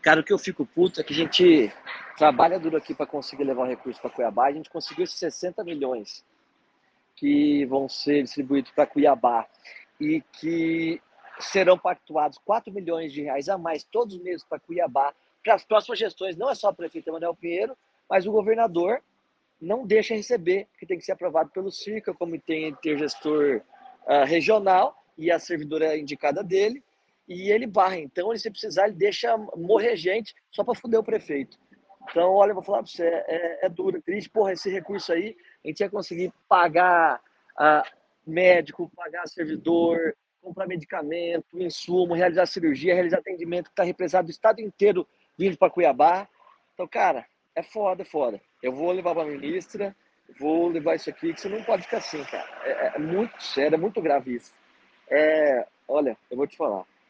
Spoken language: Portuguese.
Cara, o que eu fico puto é que a gente trabalha duro aqui para conseguir levar o recurso para Cuiabá. A gente conseguiu esses 60 milhões que vão ser distribuídos para Cuiabá e que serão pactuados 4 milhões de reais a mais todos os meses para Cuiabá, para as próximas gestões. Não é só o prefeito Emanuel Pinheiro, mas o governador não deixa receber, que tem que ser aprovado pelo CIRCA, o Comitê Intergestor Regional, e a servidora indicada dele, e ele barra. Então, se precisar, ele deixa morrer gente só para foder o prefeito. Então, olha, eu vou falar para você, é duro, triste. Porra, esse recurso aí, a gente ia conseguir pagar médico, pagar servidor, comprar medicamento, insumo, realizar cirurgia, realizar atendimento que está represado do estado inteiro vindo para Cuiabá. Então, cara, é foda, é foda. Eu vou levar para a ministra, vou levar isso aqui, que você não pode ficar assim, cara. É muito sério, é muito grave isso. Olha, eu vou te falar.